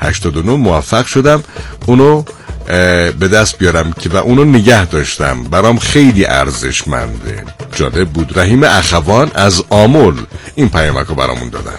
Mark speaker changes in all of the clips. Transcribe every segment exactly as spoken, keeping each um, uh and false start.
Speaker 1: هشتاد و نه موفق شدم اونو به دست بیارم که و اونو نگه داشتم. برام خیلی ارزشمنده. جالب بود. رحیم اخوان از آمل این پیامک رو برامون دادن.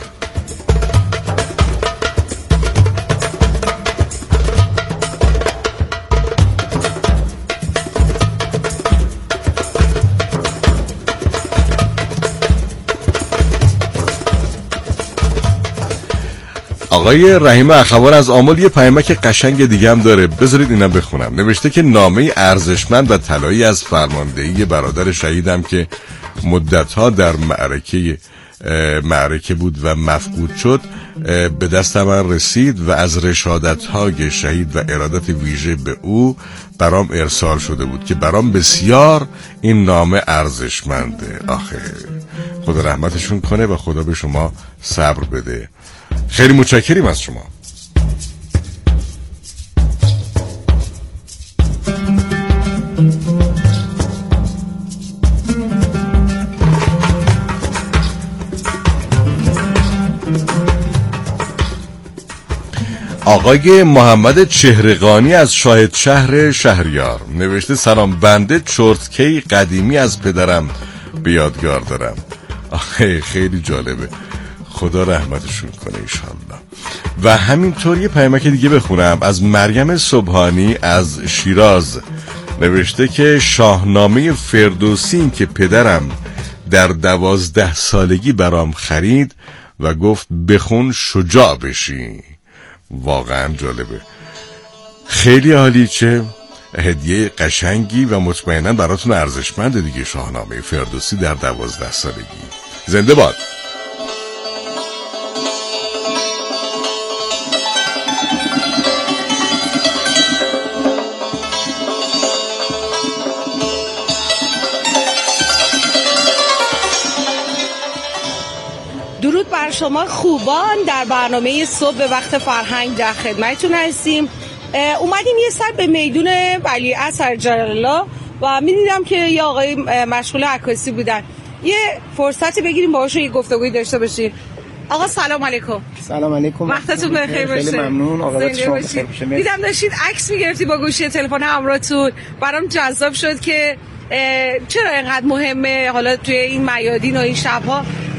Speaker 1: آقای رحیم اخوان از آمل یه پیامک قشنگ دیگه هم داره، بذارید اینم بخونم. نوشته که نامه ارزشمند و طلایی از فرماندهی برادر شهیدم که مدتها در معرکه معرکه بود و مفقود شد به دست من رسید و از رشادت‌های شهید و ارادت ویژه به او برام ارسال شده بود که برام بسیار این نامه ارزشمنده. آخه خدا رحمتشون کنه و خدا به شما صبر بده. خیلی متشکریم از شما. آقای محمد چهرقانی از شاهد شهر شهریار نوشته سلام، بنده چرتکی قدیمی از پدرم به یادگار دارم. آخه خیلی جالبه، خدا رحمتشون کنه انشالله. و همینطور یه پیامک دیگه بخونم از مریم صبحانی از شیراز. نوشته که شاهنامه فردوسی که پدرم در دوازده سالگی برام خرید و گفت بخون شجاع بشی. واقعا جالبه، خیلی عالی. چه هدیه قشنگی و مطمئنا براتون ارزشمنده دیگه. شاهنامه فردوسی در دوازده سالگی. زنده باد.
Speaker 2: درود بر شما خوبان. در برنامه صبح به وقت فرهنگ در خدمتتون هستیم. اومدیم یه سر به میدون ولیعصر جلاله و می‌دیدم که یه آقای مشغول عکاسی بودن. یه فرصتی بگیریم باهاشون یه گفتگویی داشته باشیم. آقا سلام علیکم.
Speaker 3: سلام علیکم.
Speaker 2: وقتتون بخیر باشه.
Speaker 3: خیلی ممنون. آقا شما بخیر باشه.
Speaker 2: دیدم داشتید عکس می‌گرفتی با گوشی تلفن همراهتون. برام جذاب شد که چرا اینقدر مهمه حالا توی این میادین و این شب‌ها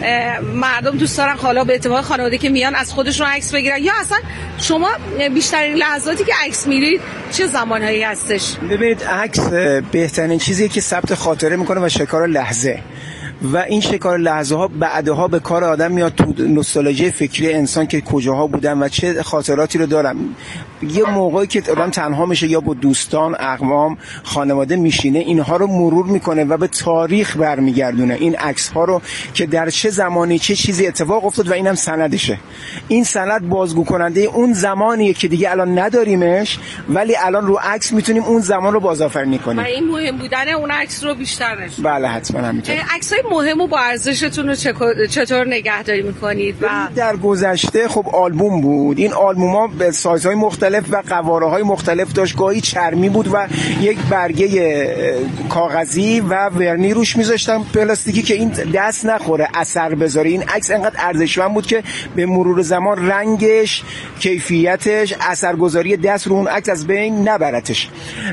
Speaker 2: مردم دوست دارن حالا به اتفاق خانواده که میان از خودشون عکس بگیرن، یا اصلا شما بیشترین لحظاتی که عکس میرید چه زمانهایی هستش؟
Speaker 3: ببینید عکس بهترین چیزیه که ثبت خاطره میکنه و شکار لحظه، و این شکار لحظه ها بعدها به کار آدم میاد تو نوستالژی فکری انسان که کجاها بودن و چه خاطراتی رو دارم. یه موقعی که آدم تنها میشه یا با دوستان، اقوام، خانواده میشینه، اینها رو مرور میکنه و به تاریخ برمیگردونه این عکس ها رو که در چه زمانی چه چیزی اتفاق افتاد و اینم سندشه. این سند بازگو کننده اون زمانیه که دیگه الان نداریمش، ولی الان رو عکس میتونیم اون زمان رو بازآفرینی کنیم.
Speaker 2: و این مهم بودن اون عکس رو بیشتر نشه.
Speaker 3: بله حتما همینطوره.
Speaker 2: عکسای مهم و با ارزشتون رو چطور نگهداری میکنید؟ و
Speaker 3: در گذشته خب آلبوم بود. این آلبوم‌ها به سایزهای مختلف و قواره‌های مختلف داشت. گاهی چرمی بود و یک برگه کاغذی و ورنی روش میذاشتم پلاستیکی که این دست نخوره، اثر بذاره. این عکس انقدر ارزشمند بود که به مرور زمان رنگش، کیفیتش، اثرگذاری دست رو اون عکس از بین نبرتش.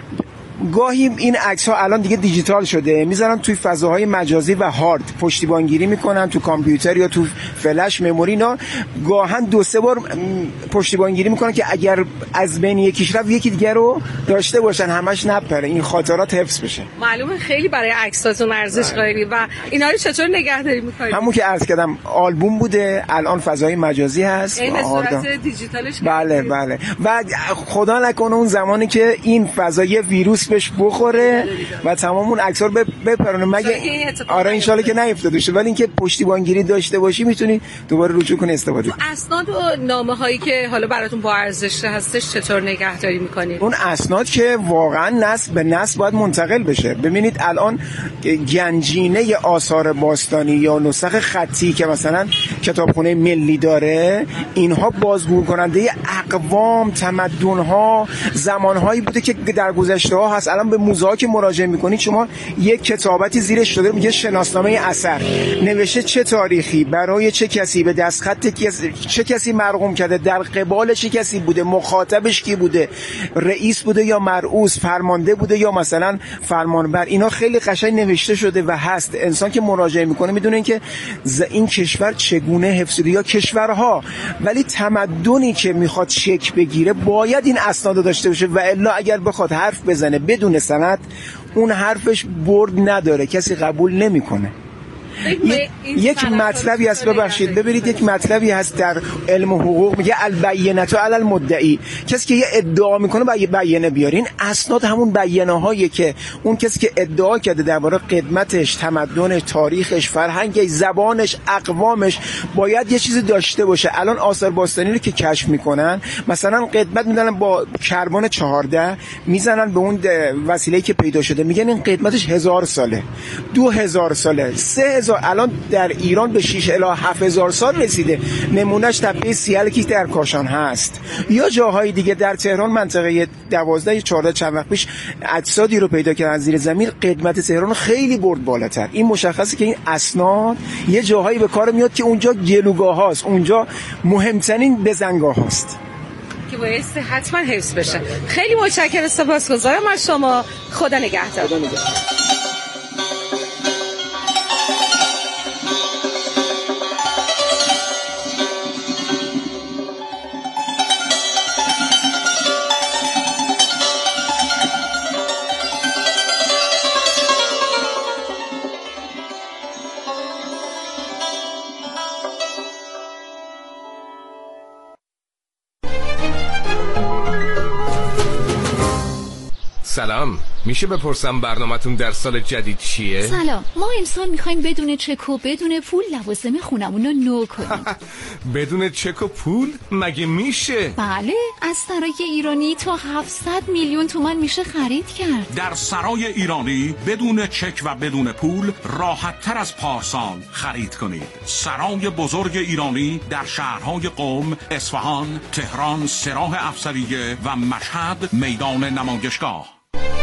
Speaker 3: گاهی این عکس ها الان دیگه دیجیتال شده، میذارن توی فضاهای مجازی و هارد پشتیبانگیری میکنن تو کامپیوتر یا تو فلش مموری. اینا گاهن دو سه بار پشتیبانگیری میکنن که اگر از بین یکیش رفت یکی دیگه رو داشته باشن، همش نپره، این خاطرات حفظ بشه.
Speaker 2: معلومه خیلی برای عکساتون ارزش قائلی. و اینا رو چطور نگهداری میکنید؟
Speaker 3: همون که عرض کردم آلبوم بوده، الان فضای مجازی هست،
Speaker 2: این صورت دیجیتالش.
Speaker 3: بله بله. و خدا نکنه اون زمانی که این فضای ویروس بهش بخوره و تمام اون عکس‌ها رو بپرونه، مگه آره ان شاءالله که نیفتاده باشه، ولی اینکه پشتیبانگیری داشته باشی میتونی دوباره رجوع کنی استفاده کنی.
Speaker 2: اسناد و نامه‌هایی که حالا براتون با ارزش هستش چطور نگهداری می‌کنید؟
Speaker 3: اون اسناد که واقعا نسل به نسل باید منتقل بشه. ببینید الان گنجینه آثار باستانی یا نسخ خطی که مثلا کتابخونه ملی داره، اینها بازگو کننده اقوام، تمدن‌ها، زمان‌هایی بوده که در گذشته‌ها ها هست. الان به موزه ها که مراجعه میکنید شما یک کتابتی زیرش شده میگه شناسنامه اثر، نوشته چه تاریخی برای چه کسی به دستخط چه کسی مرقوم کرده، در قبال چه کسی بوده، مخاطبش کی بوده، رئیس بوده یا مرئوس، فرمانده بوده یا مثلا فرمانبر. اینا خیلی قشنگ نوشته شده و هست. انسان که مراجعه میکنه میدونه این که این کشور چگونه حفظ شده یا کشورها، ولی تمدنی که میخواد شکل بگیره باید این اسناد داشته باشه و الا اگر بخواد حرف بزنه بدون سند اون حرفش برد نداره، کسی قبول نمیکنه. یک مطلبی هست، ببخشید ببینید، یک مطلبی هست در علم حقوق میگه البینه علی المدعی، کسی که یه ادعا میکنه باید بیانیه بیارین. اسناد همون بیانیه هایی که اون کسی که ادعا کرده درباره قدمتش، تمدنش، تاریخش، فرهنگش، زبانش، اقوامش باید یه چیزی داشته باشه. الان آثار باستانی رو که کشف میکنن مثلا قدمت میدن با کربن چهارده میزنن به اون وسیله‌ای که پیدا شده، میگن این قدمتش هزار ساله، دو هزار ساله، سه هزار. الان در ایران به شش الی هفت هزار سال رسیده. نمونهش تپه سیال که در کاشان هست یا جاهای دیگه. در تهران منطقه دوازده چهارده چند وقت پیش اجسادی رو پیدا کردن زیر زمین، قدمت تهران خیلی برد بالاتر. این مشخصه که این اسناد یه جاهایی به کار میاد که اونجا گلوگاه هاست، اونجا مهمترین بزنگاه هاست
Speaker 2: که باید حتما حفظ بشه. خیلی متشکرم، سپاسگزارم از شما. خدا نگهدار. خدا نگهدار.
Speaker 4: سلام، میشه بپرسم برنامه‌تون در سال جدید چیه؟
Speaker 5: سلام، ما امسال میخوایم بدون چک و بدون پول لوازم خونمون رو نو کنیم.
Speaker 4: بدون چک و پول؟ مگه میشه؟
Speaker 5: بله، از سرای ایرانی تا هفتصد میلیون تومان میشه خرید کرد.
Speaker 6: در سرای ایرانی بدون چک و بدون پول راحت تر از پارسال خرید کنید. سرای بزرگ ایرانی در شهرهای قم، اصفهان، تهران، سراح افسریه و مشهد میدان نمایشگاه.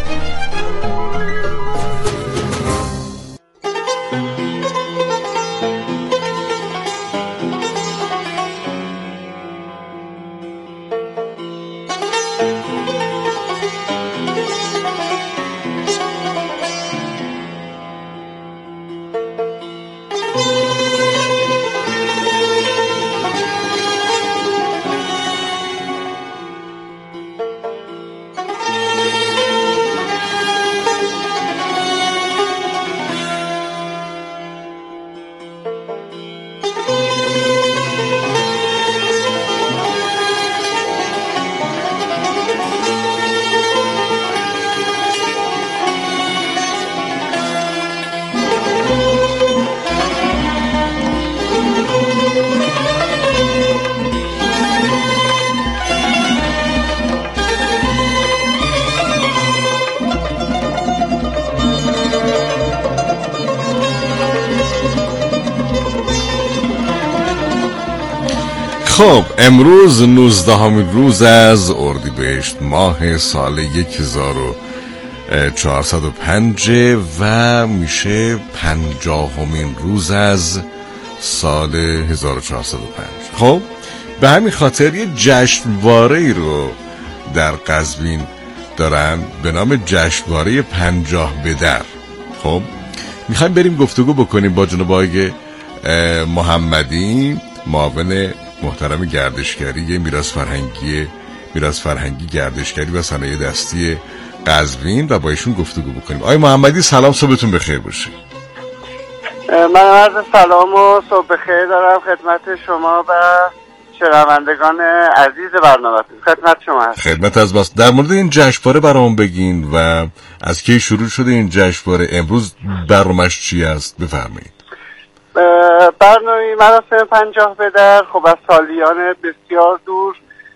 Speaker 1: خب امروز نوزدهمین روز از اردیبهشت ماه سال هزار و چهارصد و پنج و میشه پنجاهمین روز از سال هزار و چهارصد و پنج. خب به همین خاطر یه جشنواره‌ای رو در قزوین دارن به نام جشنواره پنجاه به در. خب میخوایم بریم گفتگو بکنیم با جناب آقای محمدی، معاون محترم گردشگری میراث فرهنگی میراث فرهنگی گردشگری و صنایع دستی قزوین و با ایشون گفتگو بکنیم. آقای محمدی سلام، صبحتون بخیر باشه.
Speaker 7: من عرض سلام و صبح بخیر دارم خدمت شما و شنوندگان عزیز برنامه. خدمت شما هست.
Speaker 1: خدمت از بس. در مورد این جشنواره برام بگین و از کی شروع شده این جشنواره، امروز برنامه‌اش چی است، بفرمایید.
Speaker 7: برنامه مراسم پنجاه به در خب از سالیان بسیار دور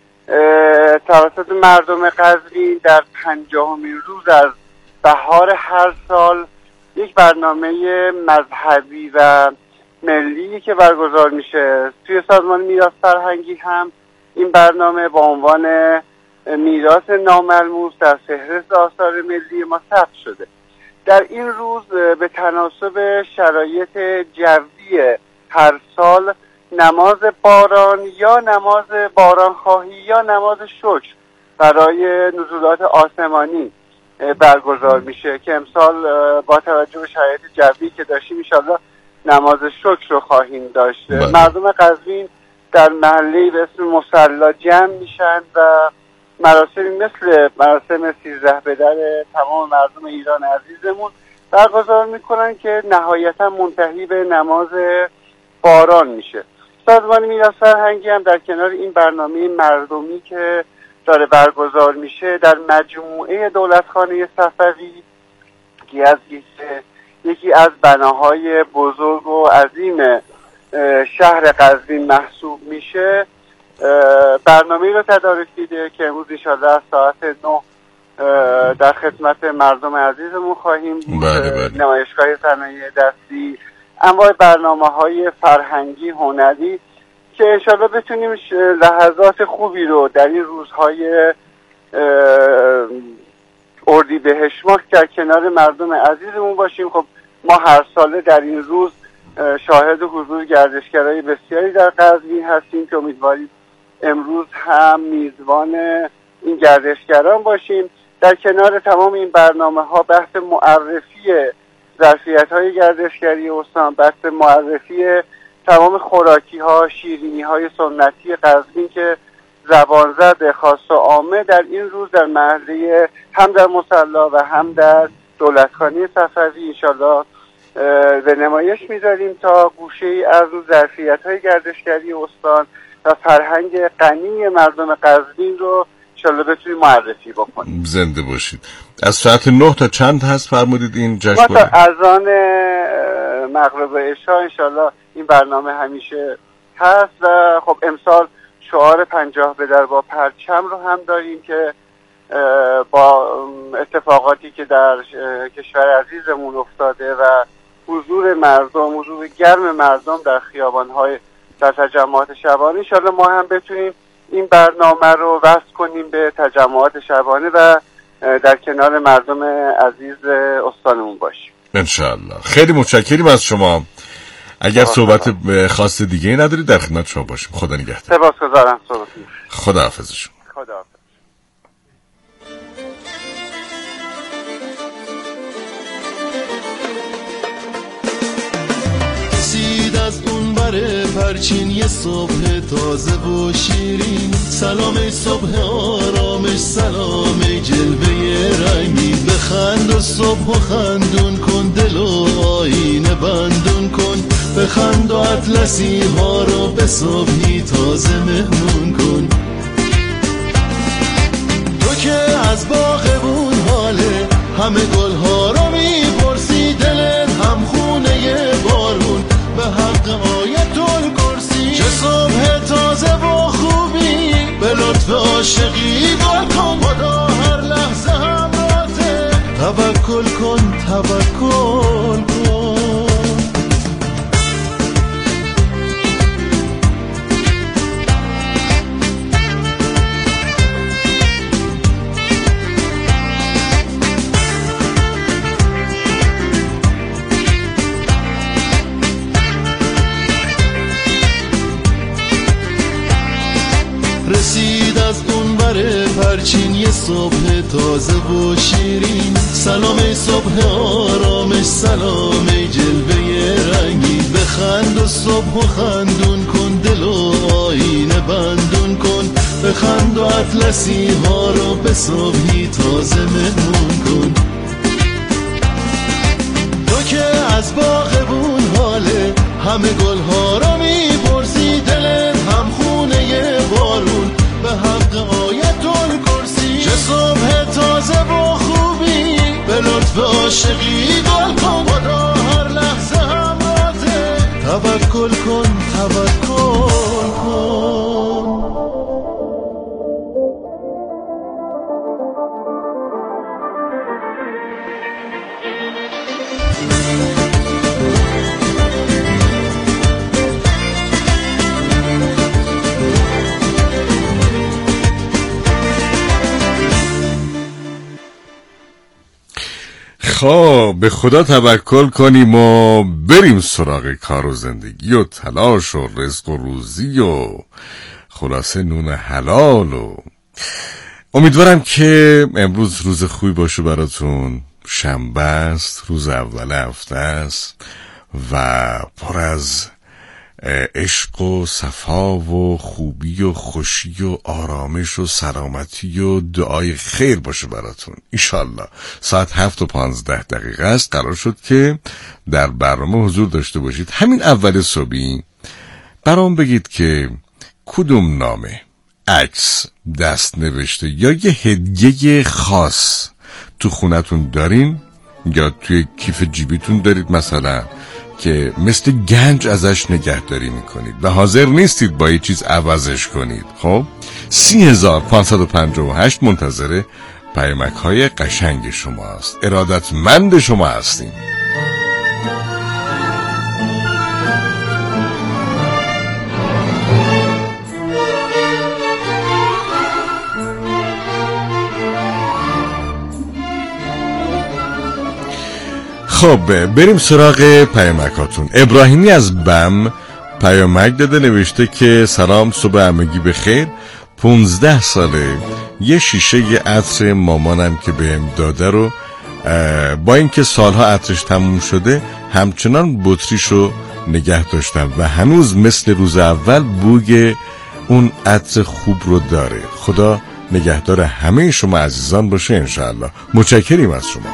Speaker 7: توسط مردم قزوین در پنجاهمین روز از بهار هر سال یک برنامه مذهبی و ملی که برگزار میشه. توی سازمان میراث فرهنگی هم این برنامه با عنوان میراث ناملموس در فهرست آثار ملی ما ثبت شده. در این روز به تناسب شرایط جوی هر سال نماز باران یا نماز بارانخواهی یا نماز شکر برای نزولات آسمانی برگزار میشه که امسال با توجه به شرایط جوی که داشتیم انشالله نماز شکر رو خواهیم داشت.
Speaker 1: بله.
Speaker 7: مردم قزوین در محله به اسم مصلا جمع میشن و مراسمی مثل مراسم سیزده بدر تمام مردم ایران عزیزمون برگزار میکنن که نهایتا منتهی به نماز باران میشه. سازمان میراث فرهنگی هم در کنار این برنامه مردمی که داره برگزار میشه در مجموعه دولتخانه صفوی که از یکی از بناهای بزرگ و عظیم شهر قزوین محسوب میشه برنامه رو تدارک دیده که امروز انشاءالله از ساعت نه در خدمت مردم عزیزمون خواهیم بود.
Speaker 1: بله بله.
Speaker 7: نمایشگاه صنایع دستی، انواع برنامه های فرهنگی هنری که انشاءالله بتونیم لحظات خوبی رو در این روزهای اردیبهشت ماه در کنار مردم عزیزمون باشیم. خب ما هر ساله در این روز شاهد حضور گردشگرای بسیاری در قزوین هستیم که امیدواریم امروز هم میزبان این گردشگران باشیم. در کنار تمام این برنامه ها بحث معرفی ظرفیت های گردشگری استان، بحث معرفی تمام خوراکی ها، شیرینی های سنتی قزوین که زبان زد خاص و عامه در این روز در محله هم در مصلا و هم در دولتخانه صفوی انشالله به نمایش میذاریم تا گوشه ای از ظرفیت های گردشگری استان و فرهنگ غنی مردم قزوین رو انشالله بتونیم معرفی بکنیم.
Speaker 1: زنده باشید. از ساعت نه تا چند هست فرمودید این جشن؟
Speaker 7: ما تا اذان مغرب عشا انشالله این برنامه همیشه هست و خب امسال شعار پنجاه به در با پرچم رو هم داریم که با اتفاقاتی که در کشور عزیزمون افتاده و حضور مردم، حضور گرم مردم در خیابان‌های در تجمعات شبانه انشالله ما هم بتونیم این برنامه رو وصل کنیم به تجمعات شبانه و در کنار مردم عزیز استانمون باشیم
Speaker 1: انشالله. خیلی متشکریم از شما. اگر صحبت خاص دیگه ندارید در خدمت شما باشیم. خدا نگهدار.
Speaker 7: سپاسگزارم.
Speaker 1: خدا حافظ شما.
Speaker 7: خدا حافظ.
Speaker 8: رسید از اون بره پرچین یه صبح تازه و شیرین، سلام ای صبح آرامش، سلام ای جلوه رنگی، بخند و صبح و خندون کن، دل و آینه بندون کن، بخند و اطلسی ها رو به صبحی تازه مهمون کن. تو که از باغبون حاله همه گل ها رو میپرسی، دلت هم خونه بارون به حق آیت الکرسی، چه صبح تازه و خوبی به لطف عاشقی گل کن، خدا هر لحظه همراهته، توکل کن توکل کن. رسید از اون بره پرچین یه صبح تازه و شیرین، سلام ای صبح آرامش، سلام ای جلوه رنگی، بخند و صبح و خندون کن، دل و آینه بندون کن، بخند و اطلسی ها رو به صبحی تازه مهمون کن. تو که از باغبون حاله همه گل ها رو میپرسی، دلت هم خونه بارون به حق آیت الکرسی، چه صبح تازه و خوبی به لطف عاشقی گل کن، خدا هر لحظه همراهته، توکل کن توکل کن.
Speaker 1: خب به خدا توکل کنیم و بریم سراغ کار و زندگی و تلاش و رزق و روزی و خلاصه نون حلال. و امیدوارم که امروز روز خوبی باشه براتون. شنبه است، روز اول هفته است و پر از عشق و صفا و خوبی و خوشی و آرامش و سلامتی و دعای خیر باشه براتون ایشالله. ساعت هفت و پانزده دقیقه است. قرار شد که در برنامه حضور داشته باشید. همین اول صبحی برام بگید که کدوم نامه، عکس، دست نوشته یا یه هدیه خاص تو خونتون دارین یا توی کیف جیبیتون دارید مثلا که مثل گنج ازش نگهداری میکنید و حاضر نیستید با یه چیز عوضش کنید. خب سی هزار پانصد و پنجاه و هشت منتظر پیامک های قشنگ شماست. ارادتمند شما هستیم. خب بریم سراغ پیامکاتون. ابراهیمی از بم پیامک داده، نوشته که سلام، صبح همگی بخیر. پونزده ساله یه شیشه یه عطر مامانم که بهم داده رو با اینکه سالها عطرش تموم شده همچنان بطریشو نگه داشتم و هنوز مثل روز اول بوی اون عطر خوب رو داره. خدا نگهدار همه شما عزیزان باشه انشاءالله. متشکریم از شما.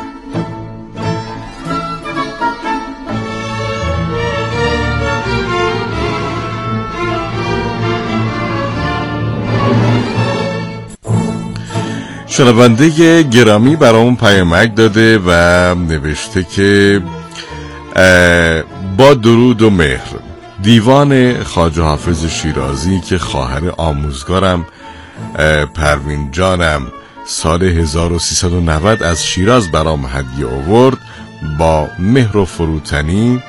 Speaker 1: شنونده گرامی برامون پیامک داده و نوشته که با درود و مهر، دیوان خواجه حافظ شیرازی که خواهر آموزگارم پروین جانم سال هزار و سیصد و نود از شیراز برام هدیه آورد، با مهر و فروتنی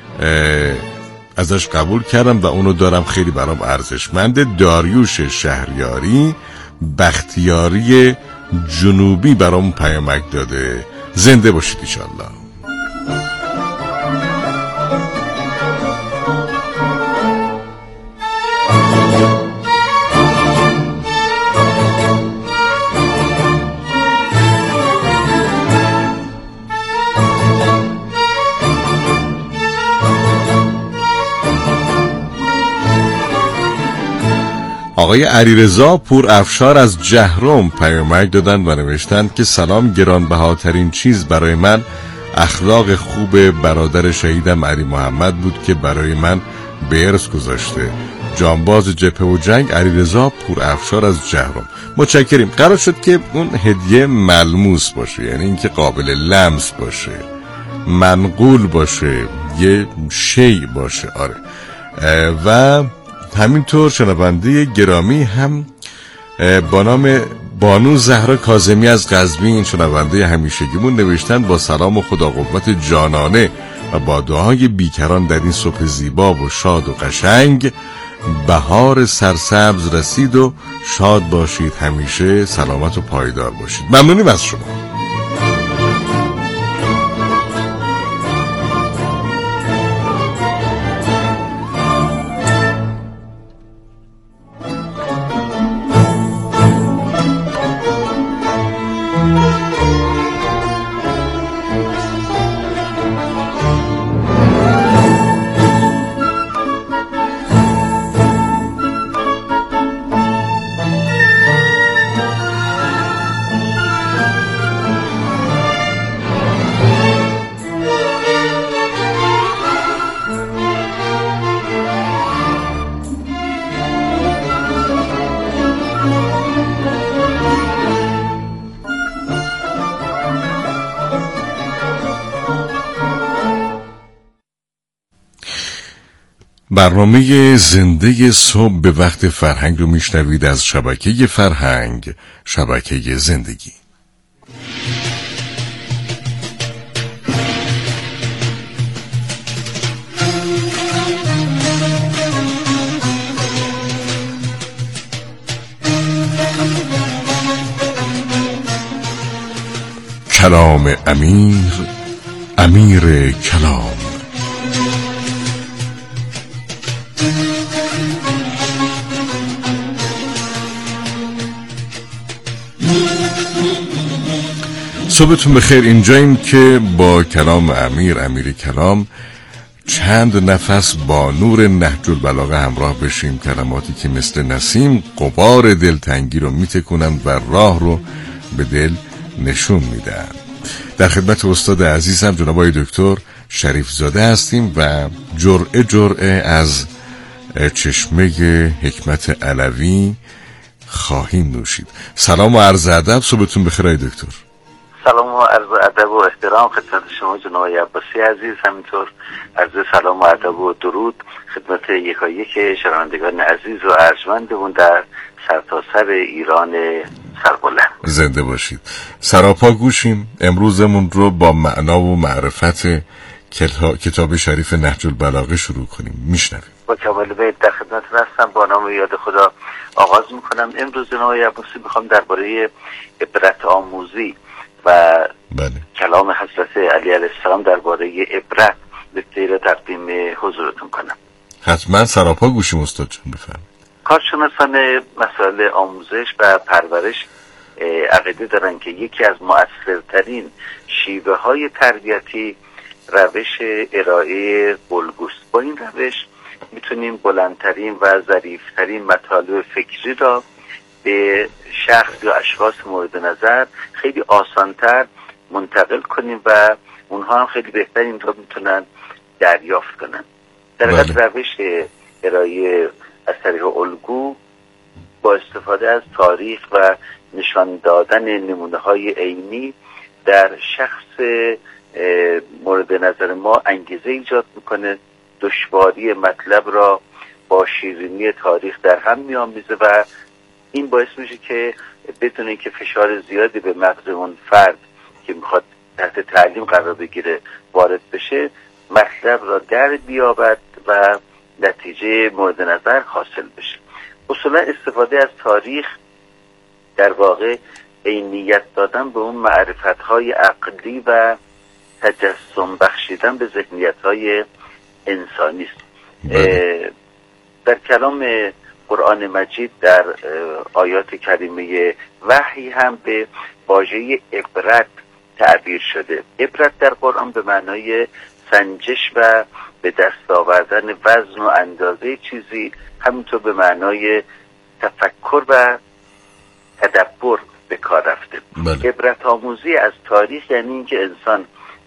Speaker 1: ازش قبول کردم و اونو دارم، خیلی برام ارزشمنده. داریوش شهریاری بختیاری جنوبی برام پیامک داده. زنده باشید انشالله. آقای علیرضا پور افشار از جهرم پیامک دادن و نوشتند که سلام، گرانبهاترین چیز برای من اخلاق خوب برادر شهیدم علی محمد بود که برای من به ارث گذاشته. جانباز جبهه و جنگ، علیرضا پور افشار از جهرم. متشکریم. قرار شد که اون هدیه ملموس باشه، یعنی اینکه قابل لمس باشه، منقول باشه، یه شی باشه. آره. و همینطور شنونده گرامی هم با نام بانو زهرا کاظمی از قزوین، شنونده همیشگیمون، نوشتن با سلام و خدا قوت جانانه و با دعای بیکران در این صبح زیبا و شاد و قشنگ بهار سرسبز رسید و شاد باشید، همیشه سلامت و پایدار باشید. ممنونیم از شما. برنامه زنده صبح به وقت فرهنگ رو میشنوید از شبکه فرهنگ، شبکه زندگی. کلام امیر، امیر کلام. صبحتون بخیر. اینجاییم که با کلام امیر، امیر کلام، چند نفس با نور نهج البلاغه همراه بشیم. کلماتی که مثل نسیم غبار دلتنگی رو میتکنند و راه رو به دل نشون میدن. در خدمت استاد عزیزم جناب آقای دکتر شریف زاده هستیم و جرعه جرعه از چشمه حکمت علوی خواهیم نوشید. سلام و عرض ادب. صبحتون بخیر آقای دکتر.
Speaker 9: سلام و عرض ادب و احترام خدمت شما جناب عباسی عزیز، همینطور عرض سلام و ادب و درود خدمت یکایک شنوندگان عزیز و ارجمندمون در سرتاسر ایران سربلند.
Speaker 1: زنده باشید. سراپا گوشیم. امروزمون رو با معنا و معرفت کتاب شریف نهج البلاغه شروع کنیم. میشنویم.
Speaker 9: با کمال میل در خدمتتون هستم. با نام یاد خدا آغاز میکنم. امروز جناب عباسی میخوام درباره عبرت آموزی و
Speaker 1: بله.
Speaker 9: کلام حضرت علی علیه السلام درباره عبرت نکته‌ای را تقدیم حضورتون کنم.
Speaker 1: حتما سراپا گوشیم استاد جان. بفرمایید.
Speaker 9: کارشناسان مسائل آموزش و پرورش عقیده دارن که یکی از مؤثرترین شیوه های تربیتی روش ارائه الگوست. با این روش میتونیم بلندترین و ظریفترین مطالب فکری را به شخص یا اشخاص مورد نظر خیلی آسانتر منتقل کنیم و اونها هم خیلی بهتر این را میتونن دریافت کنن. در حقیقت روش ارائه از طریق الگو با استفاده از تاریخ و نشان دادن نمونه های عینی در شخص مورد نظر ما انگیزه ایجاد میکنه، دشواری مطلب را با شیرینی تاریخ در هم میآمیزه و این باعث میشه که بدون اینکه فشار زیادی به مغز اون فرد که میخواد تحت تعلیم قرار بگیره وارد بشه، مطلب را در بیابد و نتیجه مورد نظر حاصل بشه. اصولا استفاده از تاریخ در واقع عینیت دادن به اون معرفت‌های عقلی و تجسم بخشیدن به ذهنیت‌های انسانی است. در کلام قرآن مجید در آیات کریمه وحی هم به واژه عبرت تعبیر شده. عبرت در قرآن به معنای سنجش و به دست آوردن وزن و اندازه چیزی، همینطور به معنای تفکر و تدبر به کار رفته.
Speaker 1: بله.
Speaker 9: عبرت آموزی از تاریخ یعنی اینکه انسان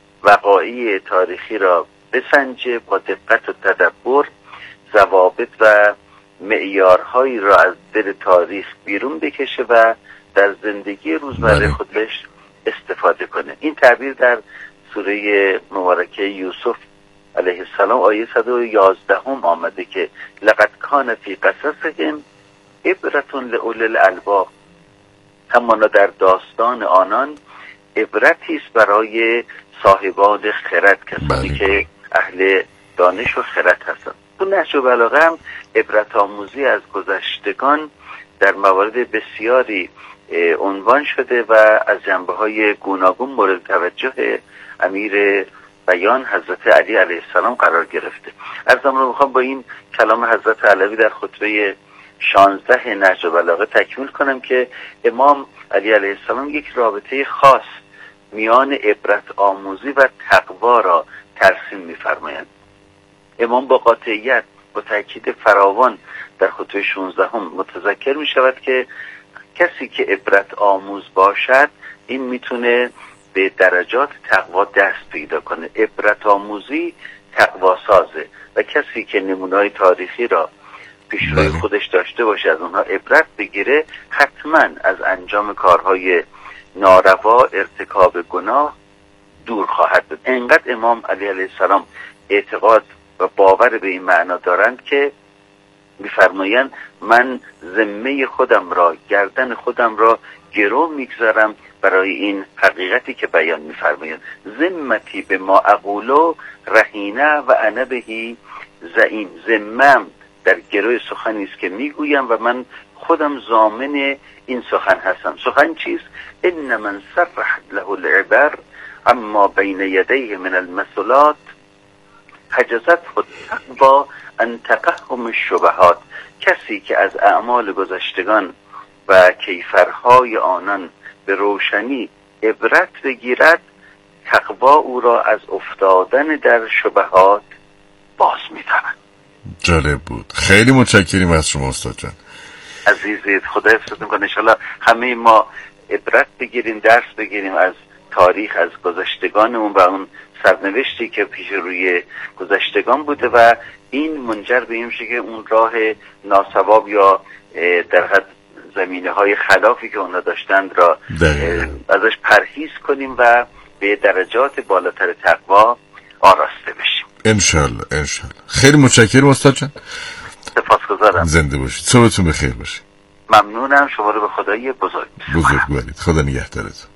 Speaker 9: وقایع تاریخی را بسنجه، با دقت و تدبر ضوابط و معیارهایی را از دل تاریخ بیرون بکشه و در زندگی روزمره خودش استفاده کنه. این تعبیر در سوره مبارکه یوسف علیه السلام آیه صد و یازده هم آمده که لقد کان فی قصصهم عبرة لأولی الالباب. همانا در داستان آنان عبرتی است برای صاحبان خرد، کسانی
Speaker 1: بله.
Speaker 9: که اهل دانش و خرد هستند. تو نهج البلاغه هم عبرت آموزی از گذشتگان در موارد بسیاری عنوان شده و از جنبه‌های گوناگون مورد توجه امیر بیان حضرت علی علیه السلام قرار گرفته. از زمان میخوام با این کلام حضرت علوی در خطبه شانزده نهج البلاغه تکمیل کنم که امام علی علیه السلام یک رابطه خاص میان عبرت آموزی و تقوا را ترسیم می‌فرمایند. امام با قاطعیت با تاکید فراوان در خطبه شانزده هم متذکر می شود که کسی که عبرت آموز باشد این میتونه به درجات تقوا دست پیدا کنه. عبرت آموزی تقوا سازه و کسی که نمونه‌های تاریخی را پیش روی خودش داشته باشه، از اونها عبرت بگیره، حتما از انجام کارهای ناروا، ارتکاب گناه دور خواهد بود. انقدر امام علی علیه السلام اعتقاد و باور به این معنا دارند که می‌فرمایند من ذمه خودم را، گردن خودم را گرو میگذارم برای این حقیقتی که بیان می‌فرمایند. ذمتی به ما اقولو رهینه و انا بهی زعیم. ذمم در گروه سخنی است که میگویم و من خودم ضامن این سخن هستم. سخن چیست؟ ان من سرحت له العبر اما بین یدیه من المثلات حجزت التقوی ان تقهم الشبهات. کسی که از اعمال گذشتگان و کیفرهای آنان به روشنی عبرت بگیرد، تقوا او را از افتادن در شبهات باز می‌دارد.
Speaker 1: جالب بود. خیلی متشکریم از شما استاد جان.
Speaker 9: عزیزید، خدا حفظتون کنه. انشالله همه ما عبرت بگیریم، درس بگیریم از تاریخ، از گذشتگانمون و اون سرنوشتی که پیش روی گذشتگان بوده و این منجر به این میشه که اون راه ناصواب یا در حد زمینه های خلافی که اونا داشتند را ازش پرهیز کنیم و به درجات بالاتر تقوا آراسته بشیم
Speaker 1: انشالله. انشالله. خیلی متشکرم استاد جان.
Speaker 9: سپاسگزارم.
Speaker 1: زنده باشید. صبحتون بخیر باشه.
Speaker 9: ممنونم. شما رو به خدای بزرگ
Speaker 1: بزرگوارید. خدا نگهدارتون.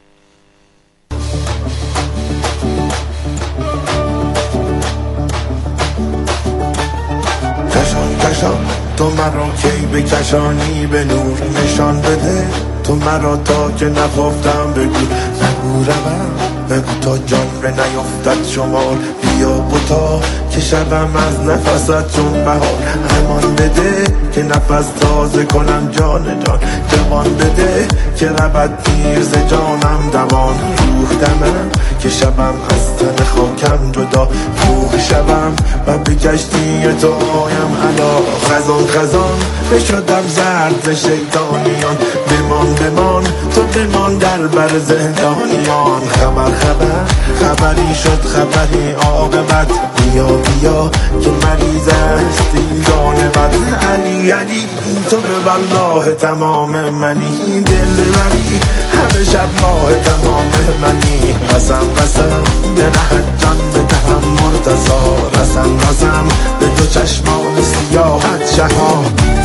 Speaker 10: کشان کشان تو مرا کی بکشانی به نور نشان بده، تو مرا تا که نخفتم بگو نگو روم، بگو تا جان به نیفتد شمال، بیا بوتا که شبم از نفست چون بهار، امان بده که نفس تازه کنم جان جان، جوان بده که ربط پیر ز جانم دوان، روح دمم که شبم از تن خاکم جدا، روح شبم و به کشتی تو آیم علا، خزان خزان بشدم زرد شیطانیان، بمان بمان تو بمان در بر زندانیان، خبر خبر خبری شد خبری عاقبت، بیا بیا که مریض است این جان بد، علی علی تو به والله تمام منی، دل منی همه شب ماه تمام منی، قسم قسم به نهد جان بدهم مرتضا، رسم رسم به دو چشمان سیاحت شها.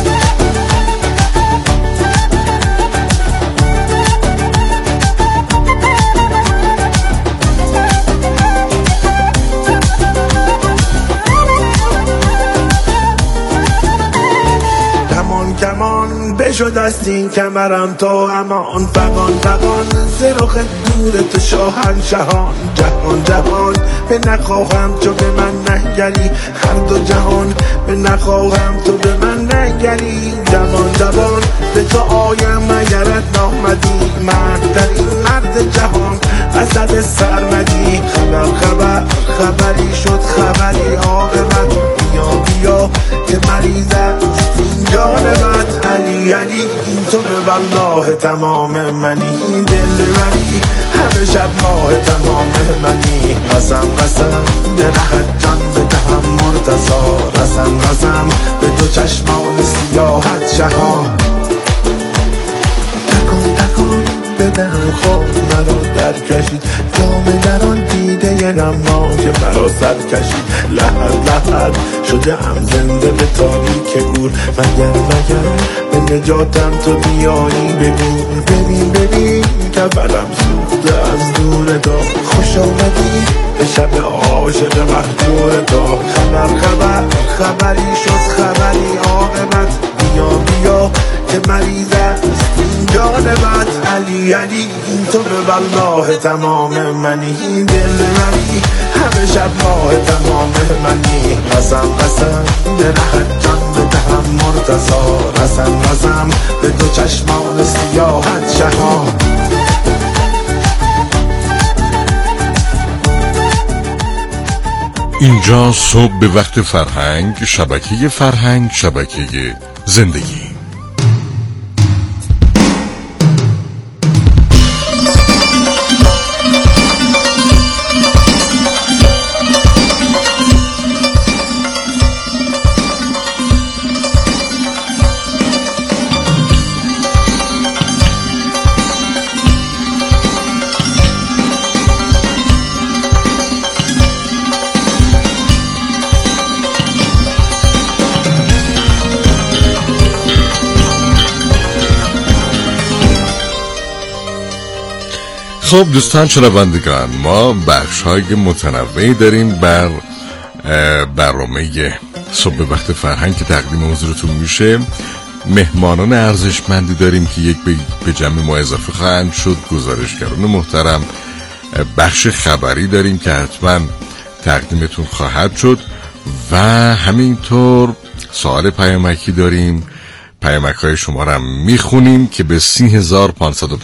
Speaker 10: کمان بشد است این کمرم تو امان، فقان فقان زرخ دور تو شاهنشهان، جهان جهان به نخواهم تو به من نگری، هر دو جهان به نخواهم تو به من نگری، جوان جوان به تو آیم اگرت نامدی، مرد در این مرد جهان اسد سرمدی، خبر خبر خبری شد خبری عاقبت، بیا بیا که مریض است این جان بد، علی علی تو به والله تمام منی، دل منی همه شب ماه تمام منی، قسم قسم به نهد جان بدهم مرتضا، رسم رسم به دو چشمان سیاحت شها، تکن تکن بدهم خواب مرا در کشید، جام در آن دیده نما که مرا سر کشید، لحد لحد شده هم زنده به تاریک گور، مگر مگر به نجاتم تو بیایی بگو، ببین ببین که برم سوخته از دور تو، خوش آمدی به شب عاشق مهجور تو، خبر خبر خبری شد خبری عاقبت، بیا بیا که مریض است این جان بد، علی علی تو به والله تمام منی، دل منی همه شب ماه تمام منی، قسم قسم به نهد جان بدهم مرتضا، رسم رسم به دو چشمان سیاحت شها.
Speaker 1: اینجا صبح به وقت فرهنگ، شبکه فرهنگ، شبکه زندگی. خب دوستان شنوندگان، ما بخش های متنوعی داریم بر برنامه صبح وقت فرهنگ که تقدیم حضورتون میشه. مهمانان ارزشمندی داریم که یک به جمع ما اضافه خواهند شد. گزارشگران محترم، بخش خبری داریم که حتما تقدیمتون خواهد شد و همینطور سوال پیامکی داریم. پیامک های شما را میخونیم که به سی هزار و پانصد و